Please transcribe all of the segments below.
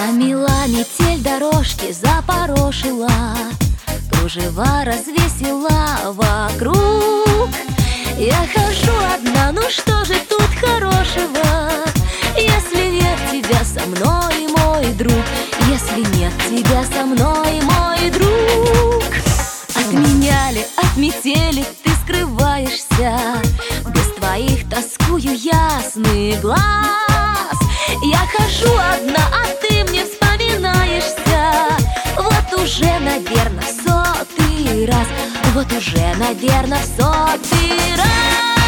Замела метель, дорожки запорошила, кружева развесила вокруг. Я хожу одна, ну что же тут хорошего, если нет тебя со мной, мой друг, если нет тебя со мной, мой друг. От меня ли, от метели ты скрываешься, без твоих тоскую ясный глаз. Я хожу одна, а ты мне вспоминаешься, вот уже, наверно, в сотый раз, вот уже, наверно, в сотый раз.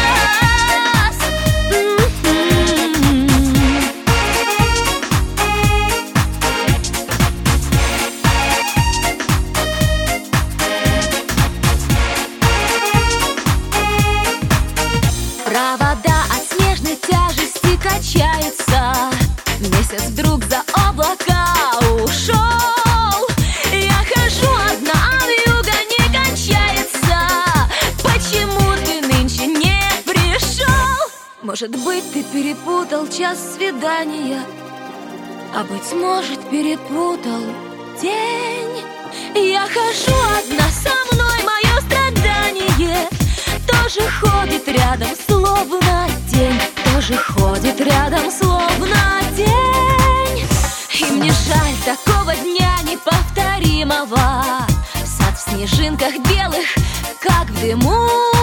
Провода от снежной тяжести качаются, месяц вдруг за облака ушел. Я хожу одна, а вьюга не кончается. Почему ты нынче не пришел? Может быть, ты перепутал час свидания, а быть может, перепутал день. Я хожу одна, со мной мое страдание тоже ходит рядом, словно тень, тоже ходит рядом, словно тень. И мне жаль такого дня неповторимого, сад в снежинках белых, как в дыму.